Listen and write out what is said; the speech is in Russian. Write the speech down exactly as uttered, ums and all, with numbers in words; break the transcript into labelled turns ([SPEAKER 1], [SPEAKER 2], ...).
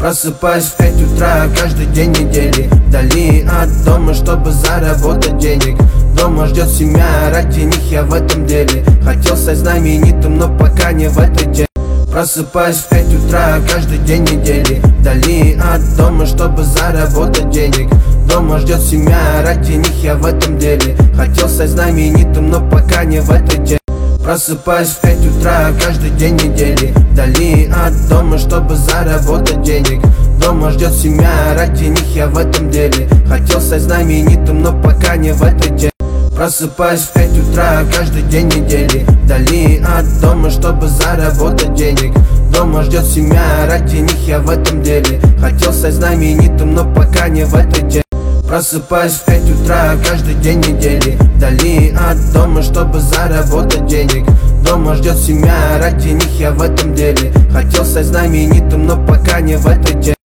[SPEAKER 1] Просыпаюсь в пять утра каждый день недели, вдали от дома, чтобы заработать денег. Дома ждет семья, ради них я в этом деле. Хотел стать знаменитым, но пока не в этой теме. Просыпаюсь в пять утра каждый день недели, вдали от дома, чтобы заработать денег. Дома ждет семья, ради них я в этом деле. Хотел стать знаменитым, но пока не в этой теме. Просыпаюсь в пять утра каждый день недели, вдали от дома, чтобы заработать денег. Дома ждет семья, ради них я в этом деле. Хотел стать знаменитым, но пока не в этой теме. Просыпаюсь в пять утра каждый день недели, вдали от дома, чтобы заработать денег. Дома ждет семья, ради них я в этом деле. Хотел стать знаменитым, но пока не в этой теме. Просыпаюсь в пять утра каждый день недели, вдали от дома, чтобы заработать денег. Дома ждет семья, ради них я в этом деле. Хотел стать знаменитым, но пока не в этой теме.